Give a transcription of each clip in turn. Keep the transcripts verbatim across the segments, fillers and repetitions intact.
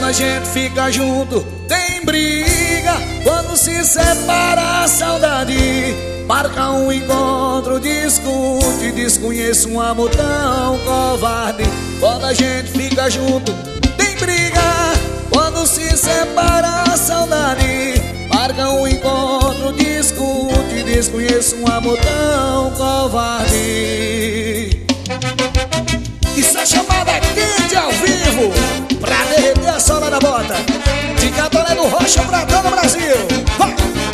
a gente fica junto, tem briga. Quando se separa a saudade, marca um encontro, discute, desconheço um amor tão covarde. Quando a gente fica junto, tem briga. Quando se separa a saudade, marca um encontro, discute, desconheço um amor tão covarde. Isso é chamada quente ao vivo, pra derreter a sola da bota. De Catolé do Rocha pra todo o Brasil. Vai!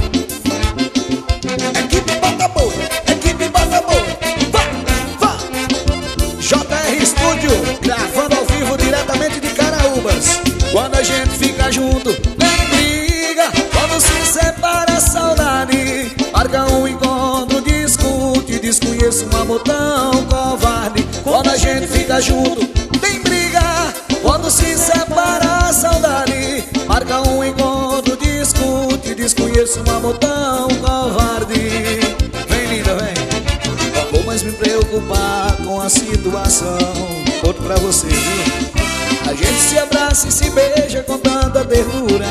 Equipe bota boa, equipe bota boa. Vai, vai! J R Studio, gravando ao vivo diretamente de Caraúbas. Quando a gente fica junto, nem briga. Quando se separa a saudade, marca um encontro, discute, desconheço um amor tão covarde. Quando a gente fica junto, tem briga. Quando se separa a saudade, marca um encontro, discute, desconheço um amor tão covarde. Vem linda, vem. Não vou mais me preocupar com a situação. Outro pra você, viu? A gente se abraça e se beija com tanta ternura,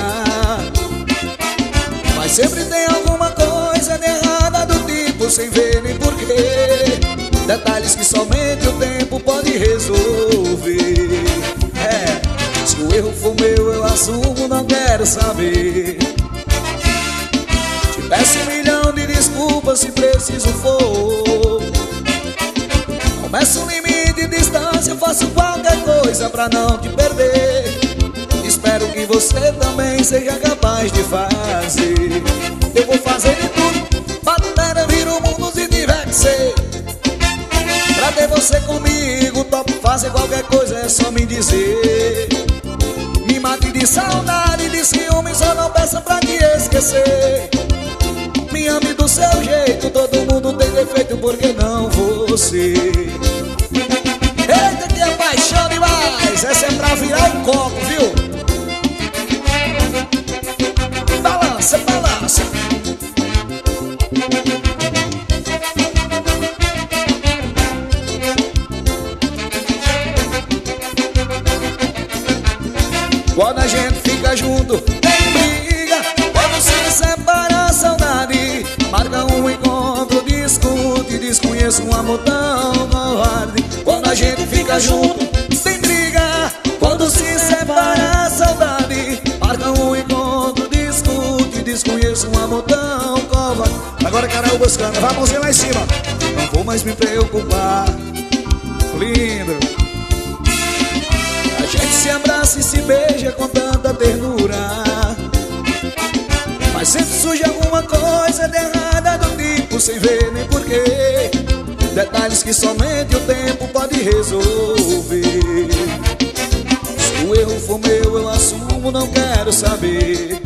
mas sempre tem alguma coisa de errada do tipo, sem ver nem porquê. Detalhes que somente o tempo pode resolver. É, se o erro for meu eu assumo, não quero saber. Te peço um milhão de desculpas se preciso for. Começo um limite de distância, faço qualquer coisa pra não te perder. Espero que você também seja capaz de fazer. Eu vou fazer de tudo, batalha, vira o mundo se tiver que ser. Pra ter você comigo, topo fazer qualquer coisa, é só me dizer. Me mate de saudade, de ciúme, só não peça pra te esquecer. Me ame do seu jeito, todo mundo tem defeito, por que não você? Eita, que é paixão demais, essa é pra virar um copo, viu? Balança, balança. Quando a gente fica junto, tem briga. Quando se separa a saudade, marca um encontro, discute, desconheço um amor tão covarde. Quando a gente fica junto, tem briga. Quando se separa a saudade, marca um encontro, discute, desconheço um amor tão covarde. Agora Carol buscando, vai mãozinha lá em cima. Não vou mais me preocupar. Lindo. A gente se abraça e se beija com tanta ternura, mas sempre surge alguma coisa de errada do tipo, sem ver nem porquê. Detalhes que somente o tempo pode resolver. Se o erro for meu eu assumo, não quero saber.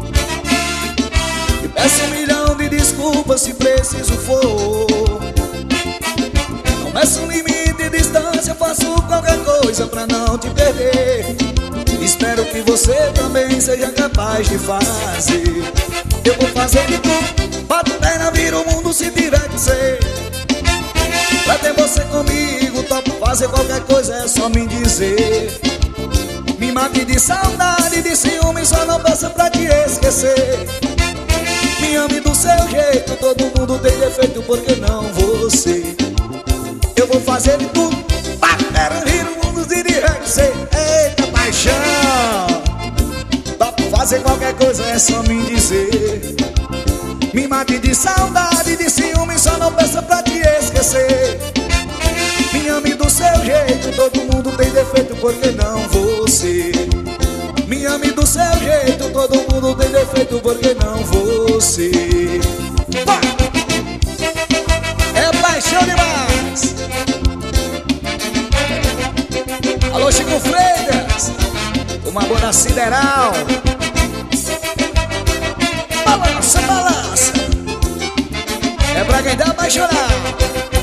E peço um milhão de desculpas se preciso for. Não meço um limite de distância, faço qualquer coisa pra não te perder. Espero que você também seja capaz de fazer. Eu vou fazer de tudo, bato perna, vira o mundo se tiver que ser. Pra ter você comigo, topo fazer qualquer coisa, é só me dizer. Me mate de saudade, de ciúme, só não peça pra te esquecer. Me ame do seu jeito, todo mundo tem defeito, por que não você? Eu vou fazer de tudo, bater, rir o mundo se tiver que ser. Eita paixão, topo fazer qualquer coisa, é só me dizer. Me mate de saudade, de ciúme, só não peça pra te esquecer. Me ame do seu jeito, todo mundo tem defeito, por que não você? Me ame do seu jeito, todo mundo tem defeito, por que não você? Pá! É paixão demais! Alô, Chico Freitas, uma boa sideral. Balança, balança. É pra quem dá apaixonado.